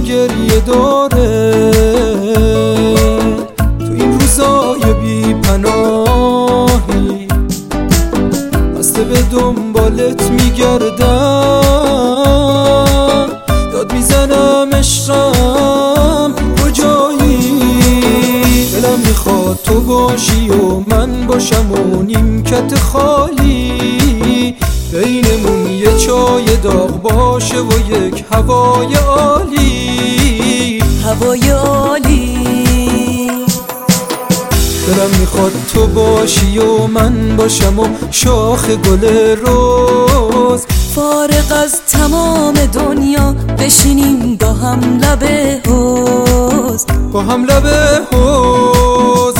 گریه داره تو این روزای بی پناهی، بسته به دنبالت میگردم، داد میزنم عشقم کجایی. دلم میخواد تو باشی و من باشم و نیمکت خالی، بینمون یه چای داغ باشه و یک هوای عالی، هوای عالی. دلم میخواد تو باشی و من باشم و شاخ گل روز، فارغ از تمام دنیا بشینیم با هم لب حوض، با هم لب حوض.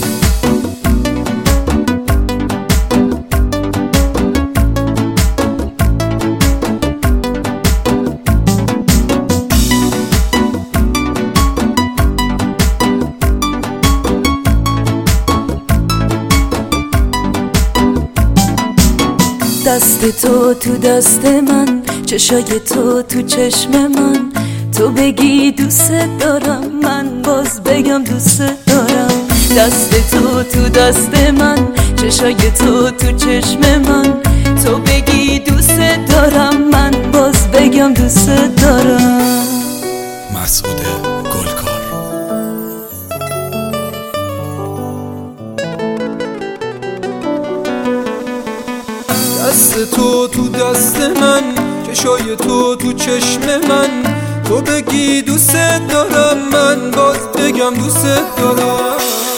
دست تو تو دست من، چشای تو تو چشم من، تو بگی دوست دارم من باز بگم دوست دارم. دست تو تو دست من، چشای تو تو چشم من، تو بگی دوست دارم من باز بگم دوست دارم. مسعود گلکار. دست تو تو دست من، چشای تو تو چشم من، تو بگی دوست دارم من باز بگم دوست دارم.